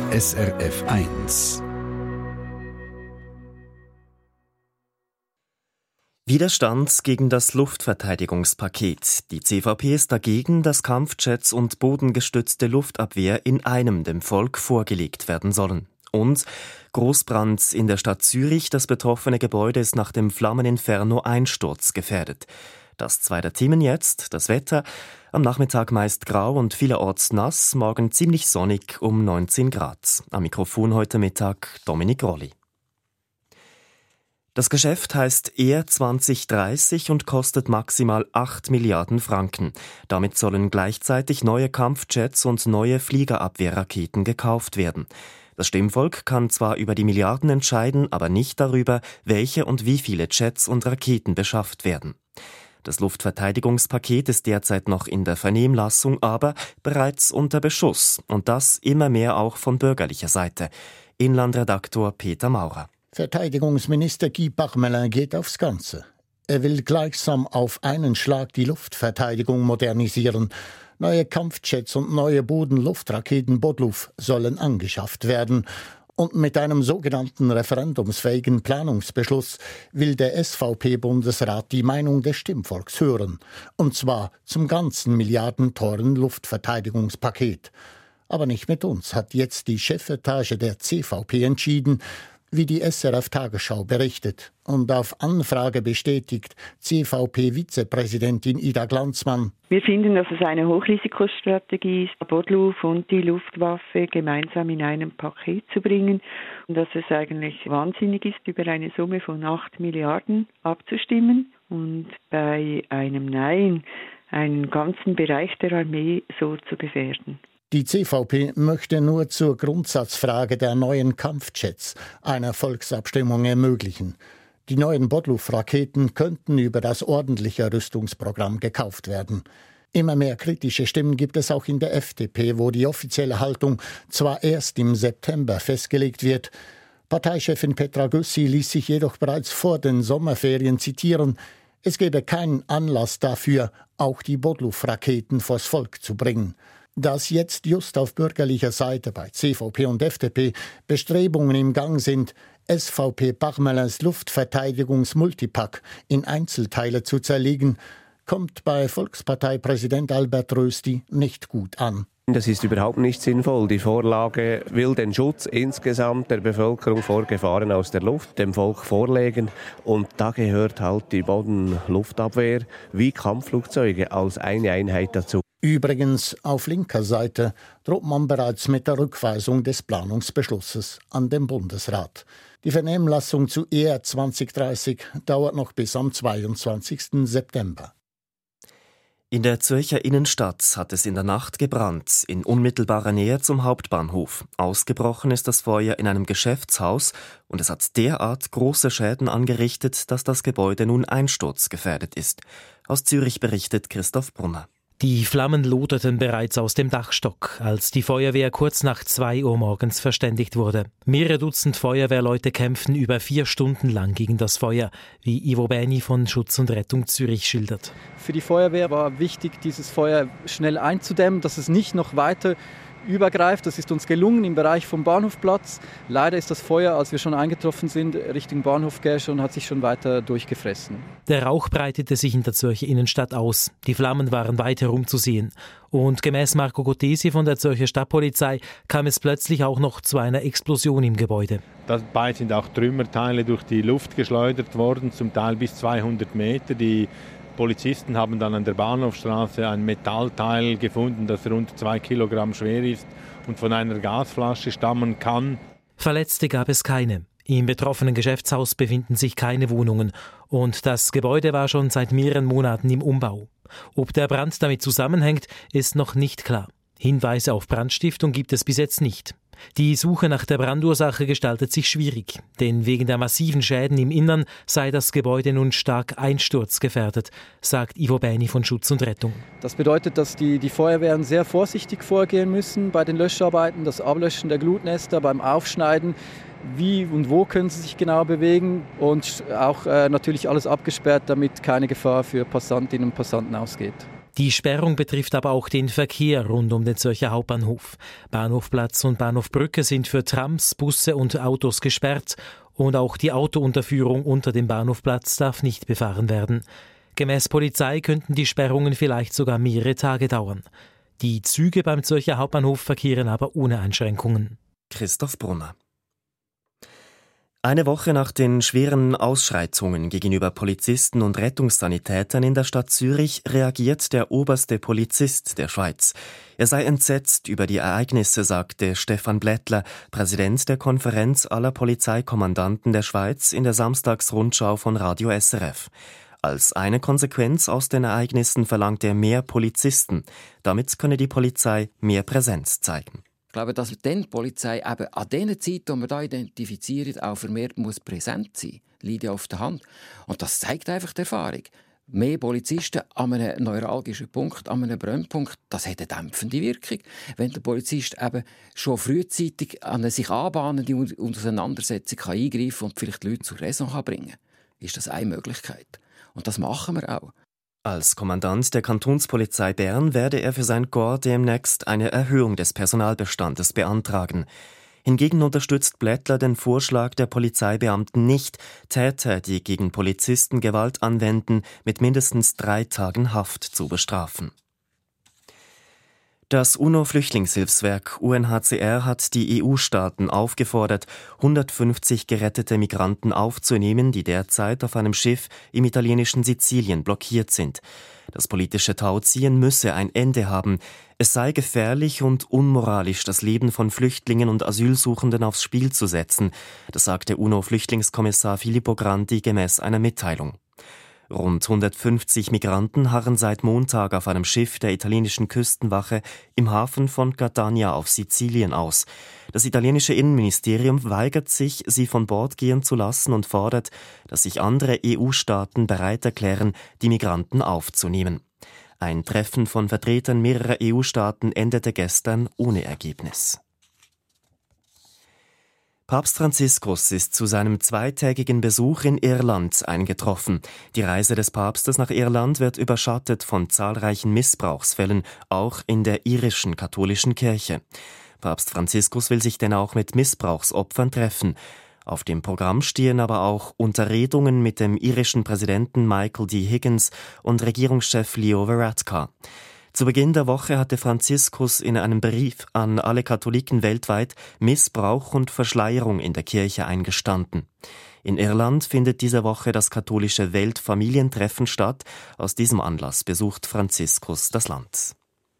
SRF 1. Widerstand gegen das Luftverteidigungspaket. Die CVP ist dagegen, dass Kampfjets und bodengestützte Luftabwehr in einem dem Volk vorgelegt werden sollen. Und Großbrand in der Stadt Zürich. Das betroffene Gebäude ist nach dem Flammeninferno einsturzgefährdet. Das zwei der Themen jetzt, das Wetter. Am Nachmittag meist grau und vielerorts nass, morgen ziemlich sonnig um 19 Grad. Am Mikrofon heute Mittag Dominik Rolli. Das Geschäft heißt ER 2030 und kostet maximal 8 Milliarden Franken. Damit sollen gleichzeitig neue Kampfjets und neue Fliegerabwehrraketen gekauft werden. Das Stimmvolk kann zwar über die Milliarden entscheiden, aber nicht darüber, welche und wie viele Jets und Raketen beschafft werden. Das Luftverteidigungspaket ist derzeit noch in der Vernehmlassung, aber bereits unter Beschuss. Und das immer mehr auch von bürgerlicher Seite. Inlandredaktor Peter Maurer. Verteidigungsminister Guy Parmelin geht aufs Ganze. Er will gleichsam auf einen Schlag die Luftverteidigung modernisieren. Neue Kampfjets und neue Bodenluftraketen Bodluf sollen angeschafft werden. Und mit einem sogenannten referendumsfähigen Planungsbeschluss will der SVP-Bundesrat die Meinung des Stimmvolks hören. Und zwar zum ganzen milliardenteuren Luftverteidigungspaket. Aber nicht mit uns, hat jetzt die Chefetage der CVP entschieden, wie die SRF-Tagesschau berichtet. Und auf Anfrage bestätigt CVP-Vizepräsidentin Ida Glanzmann: Wir finden, dass es eine Hochrisikostrategie ist, Bodluf und die Luftwaffe gemeinsam in einem Paket zu bringen. Und dass es eigentlich wahnsinnig ist, über eine Summe von 8 Milliarden abzustimmen. Und bei einem Nein einen ganzen Bereich der Armee so zu gefährden. Die CVP möchte nur zur Grundsatzfrage der neuen Kampfjets eine Volksabstimmung ermöglichen. Die neuen Bodluf-Raketen könnten über das ordentliche Rüstungsprogramm gekauft werden. Immer mehr kritische Stimmen gibt es auch in der FDP, wo die offizielle Haltung zwar erst im September festgelegt wird. Parteichefin Petra Güssi ließ sich jedoch bereits vor den Sommerferien zitieren: Es gebe keinen Anlass dafür, auch die Bodluf-Raketen vors Volk zu bringen. Dass jetzt just auf bürgerlicher Seite bei CVP und FDP Bestrebungen im Gang sind, SVP Parmelins Luftverteidigungsmultipack in Einzelteile zu zerlegen, kommt bei Volksparteipräsident Albert Rösti nicht gut an. Das ist überhaupt nicht sinnvoll. Die Vorlage will den Schutz insgesamt der Bevölkerung vor Gefahren aus der Luft dem Volk vorlegen. Und da gehört halt die Bodenluftabwehr wie Kampfflugzeuge als eine Einheit dazu. Übrigens, auf linker Seite droht man bereits mit der Rückweisung des Planungsbeschlusses an den Bundesrat. Die Vernehmlassung zu ER 2030 dauert noch bis am 22. September. In der Zürcher Innenstadt hat es in der Nacht gebrannt, in unmittelbarer Nähe zum Hauptbahnhof. Ausgebrochen ist das Feuer in einem Geschäftshaus und es hat derart große Schäden angerichtet, dass das Gebäude nun einsturzgefährdet ist. Aus Zürich berichtet Christoph Brunner. Die Flammen loderten bereits aus dem Dachstock, als die Feuerwehr kurz nach 2 Uhr morgens verständigt wurde. Mehrere Dutzend Feuerwehrleute kämpften über 4 Stunden lang gegen das Feuer, wie Ivo Bäni von Schutz und Rettung Zürich schildert. Für die Feuerwehr war wichtig, dieses Feuer schnell einzudämmen, dass es nicht noch weiter übergreift. Das ist uns gelungen im Bereich vom Bahnhofplatz. Leider ist das Feuer, als wir schon eingetroffen sind, Richtung Bahnhof gegangen und hat sich schon weiter durchgefressen. Der Rauch breitete sich in der Zürcher Innenstadt aus. Die Flammen waren weit herumzusehen. Und gemäß Marco Gottesi von der Zürcher Stadtpolizei kam es plötzlich auch noch zu einer Explosion im Gebäude. Dabei sind auch Trümmerteile durch die Luft geschleudert worden, zum Teil bis 200 Meter. Die Polizisten haben dann an der Bahnhofstraße ein Metallteil gefunden, das rund 2 Kilogramm schwer ist und von einer Gasflasche stammen kann. Verletzte gab es keine. Im betroffenen Geschäftshaus befinden sich keine Wohnungen und das Gebäude war schon seit mehreren Monaten im Umbau. Ob der Brand damit zusammenhängt, ist noch nicht klar. Hinweise auf Brandstiftung gibt es bis jetzt nicht. Die Suche nach der Brandursache gestaltet sich schwierig, denn wegen der massiven Schäden im Innern sei das Gebäude nun stark einsturzgefährdet, sagt Ivo Bäni von Schutz und Rettung. Das bedeutet, dass die Feuerwehren sehr vorsichtig vorgehen müssen bei den Löscharbeiten, das Ablöschen der Glutnester, beim Aufschneiden. Wie und wo können sie sich genau bewegen und auch natürlich alles abgesperrt, damit keine Gefahr für Passantinnen und Passanten ausgeht. Die Sperrung betrifft aber auch den Verkehr rund um den Zürcher Hauptbahnhof. Bahnhofplatz und Bahnhofbrücke sind für Trams, Busse und Autos gesperrt und auch die Autounterführung unter dem Bahnhofplatz darf nicht befahren werden. Gemäss Polizei könnten die Sperrungen vielleicht sogar mehrere Tage dauern. Die Züge beim Zürcher Hauptbahnhof verkehren aber ohne Einschränkungen. Christoph Brunner. Eine Woche nach den schweren Ausschreitungen gegenüber Polizisten und Rettungssanitätern in der Stadt Zürich reagiert der oberste Polizist der Schweiz. Er sei entsetzt über die Ereignisse, sagte Stefan Blättler, Präsident der Konferenz aller Polizeikommandanten der Schweiz, in der Samstagsrundschau von Radio SRF. Als eine Konsequenz aus den Ereignissen verlangt er mehr Polizisten. Damit könne die Polizei mehr Präsenz zeigen. Ich glaube, dass dann die Polizei eben an den Zeiten, die wir hier identifizieren, auch vermehrt muss präsent sein muss. Liegt ja auf der Hand. Und das zeigt einfach die Erfahrung. Mehr Polizisten an einem neuralgischen Punkt, an einem Brennpunkt, das hat eine dämpfende Wirkung. Wenn der Polizist eben schon frühzeitig an eine sich anbahnende Auseinandersetzung eingreifen und vielleicht die Leute zur Raison bringen kann, ist das eine Möglichkeit. Und das machen wir auch. Als Kommandant der Kantonspolizei Bern werde er für sein Korps demnächst eine Erhöhung des Personalbestandes beantragen. Hingegen unterstützt Blättler den Vorschlag der Polizeibeamten nicht, Täter, die gegen Polizisten Gewalt anwenden, mit mindestens 3 Tagen Haft zu bestrafen. Das UNO-Flüchtlingshilfswerk UNHCR hat die EU-Staaten aufgefordert, 150 gerettete Migranten aufzunehmen, die derzeit auf einem Schiff im italienischen Sizilien blockiert sind. Das politische Tauziehen müsse ein Ende haben. Es sei gefährlich und unmoralisch, das Leben von Flüchtlingen und Asylsuchenden aufs Spiel zu setzen, das sagte UNO-Flüchtlingskommissar Filippo Grandi gemäß einer Mitteilung. Rund 150 Migranten harren seit Montag auf einem Schiff der italienischen Küstenwache im Hafen von Catania auf Sizilien aus. Das italienische Innenministerium weigert sich, sie von Bord gehen zu lassen und fordert, dass sich andere EU-Staaten bereit erklären, die Migranten aufzunehmen. Ein Treffen von Vertretern mehrerer EU-Staaten endete gestern ohne Ergebnis. Papst Franziskus ist zu seinem zweitägigen Besuch in Irland eingetroffen. Die Reise des Papstes nach Irland wird überschattet von zahlreichen Missbrauchsfällen, auch in der irischen katholischen Kirche. Papst Franziskus will sich denn auch mit Missbrauchsopfern treffen. Auf dem Programm stehen aber auch Unterredungen mit dem irischen Präsidenten Michael D. Higgins und Regierungschef Leo Varadkar. Zu Beginn der Woche hatte Franziskus in einem Brief an alle Katholiken weltweit Missbrauch und Verschleierung in der Kirche eingestanden. In Irland findet diese Woche das katholische Weltfamilientreffen statt. Aus diesem Anlass besucht Franziskus das Land.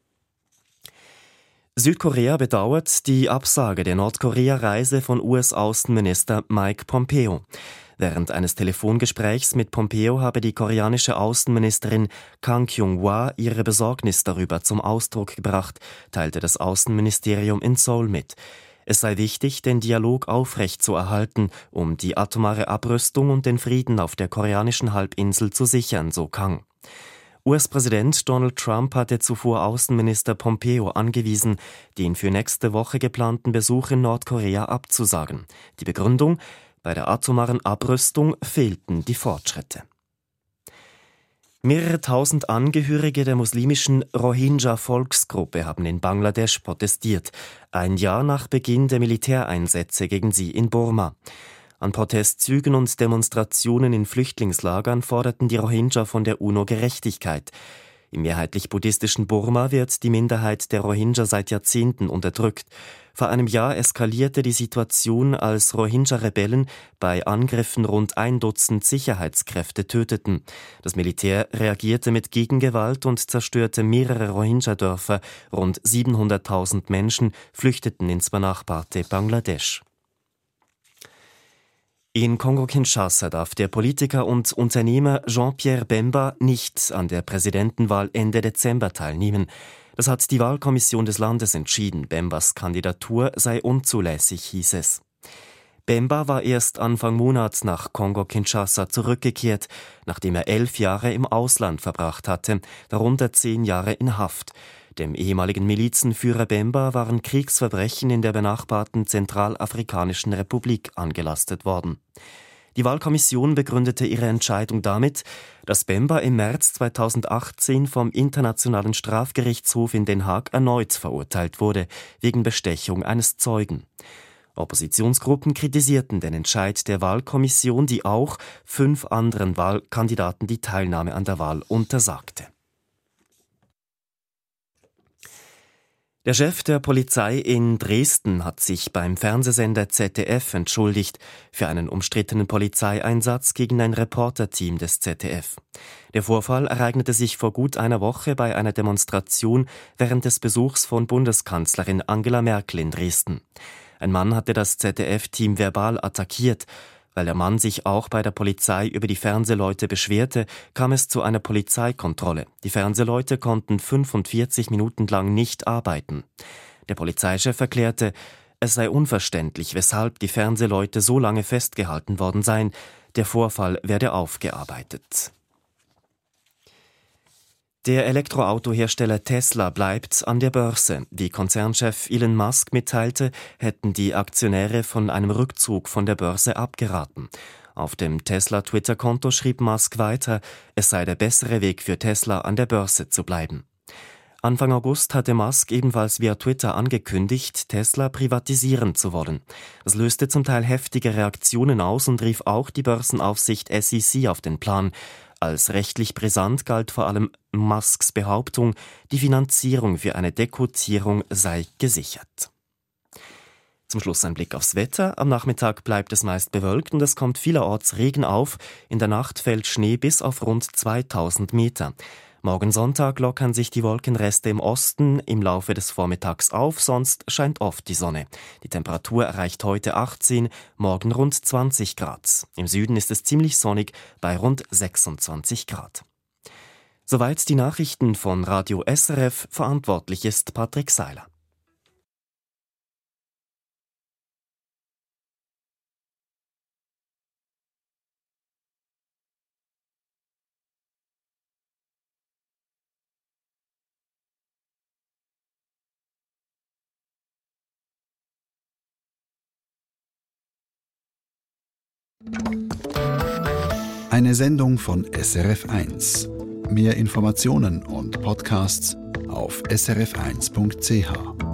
Südkorea bedauert die Absage der Nordkorea-Reise von US-Außenminister Mike Pompeo. Während eines Telefongesprächs mit Pompeo habe die koreanische Außenministerin Kang Kyung-hwa ihre Besorgnis darüber zum Ausdruck gebracht, teilte das Außenministerium in Seoul mit. Es sei wichtig, den Dialog aufrechtzuerhalten, um die atomare Abrüstung und den Frieden auf der koreanischen Halbinsel zu sichern, so Kang. US-Präsident Donald Trump hatte zuvor Außenminister Pompeo angewiesen, den für nächste Woche geplanten Besuch in Nordkorea abzusagen. Die Begründung: Bei der atomaren Abrüstung fehlten die Fortschritte. Mehrere tausend Angehörige der muslimischen Rohingya-Volksgruppe haben in Bangladesch protestiert, ein Jahr nach Beginn der Militäreinsätze gegen sie in Burma. An Protestzügen und Demonstrationen in Flüchtlingslagern forderten die Rohingya von der UNO Gerechtigkeit. Im mehrheitlich buddhistischen Burma wird die Minderheit der Rohingya seit Jahrzehnten unterdrückt. Vor einem Jahr eskalierte die Situation, als Rohingya-Rebellen bei Angriffen rund 1 Dutzend Sicherheitskräfte töteten. Das Militär reagierte mit Gegengewalt und zerstörte mehrere Rohingya-Dörfer. Rund 700.000 Menschen flüchteten ins benachbarte Bangladesch. In Kongo-Kinshasa darf der Politiker und Unternehmer Jean-Pierre Bemba nicht an der Präsidentenwahl Ende Dezember teilnehmen. Das hat die Wahlkommission des Landes entschieden. Bembas Kandidatur sei unzulässig, hieß es. Bemba war erst Anfang Monat nach Kongo-Kinshasa zurückgekehrt, nachdem er 11 Jahre im Ausland verbracht hatte, darunter 10 Jahre in Haft. Dem ehemaligen Milizenführer Bemba waren Kriegsverbrechen in der benachbarten Zentralafrikanischen Republik angelastet worden. Die Wahlkommission begründete ihre Entscheidung damit, dass Bemba im März 2018 vom Internationalen Strafgerichtshof in Den Haag erneut verurteilt wurde, wegen Bestechung eines Zeugen. Oppositionsgruppen kritisierten den Entscheid der Wahlkommission, die auch 5 anderen Wahlkandidaten die Teilnahme an der Wahl untersagte. Der Chef der Polizei in Dresden hat sich beim Fernsehsender ZDF entschuldigt für einen umstrittenen Polizeieinsatz gegen ein Reporterteam des ZDF. Der Vorfall ereignete sich vor gut einer Woche bei einer Demonstration während des Besuchs von Bundeskanzlerin Angela Merkel in Dresden. Ein Mann hatte das ZDF-Team verbal attackiert. Weil der Mann sich auch bei der Polizei über die Fernsehleute beschwerte, kam es zu einer Polizeikontrolle. Die Fernsehleute konnten 45 Minuten lang nicht arbeiten. Der Polizeichef erklärte, es sei unverständlich, weshalb die Fernsehleute so lange festgehalten worden seien. Der Vorfall werde aufgearbeitet. Der Elektroautohersteller Tesla bleibt an der Börse. Wie Konzernchef Elon Musk mitteilte, hätten die Aktionäre von einem Rückzug von der Börse abgeraten. Auf dem Tesla-Twitter-Konto schrieb Musk weiter, es sei der bessere Weg für Tesla, an der Börse zu bleiben. Anfang August hatte Musk ebenfalls via Twitter angekündigt, Tesla privatisieren zu wollen. Das löste zum Teil heftige Reaktionen aus und rief auch die Börsenaufsicht SEC auf den Plan. Als rechtlich brisant galt vor allem Musks Behauptung, die Finanzierung für eine Dekotierung sei gesichert. Zum Schluss ein Blick aufs Wetter. Am Nachmittag bleibt es meist bewölkt und es kommt vielerorts Regen auf. In der Nacht fällt Schnee bis auf rund 2000 Meter. Morgen Sonntag lockern sich die Wolkenreste im Osten im Laufe des Vormittags auf, sonst scheint oft die Sonne. Die Temperatur erreicht heute 18, morgen rund 20 Grad. Im Süden ist es ziemlich sonnig bei rund 26 Grad. Soweit die Nachrichten von Radio SRF, verantwortlich ist Patrick Seiler. Eine Sendung von SRF1. Mehr Informationen und Podcasts auf srf1.ch.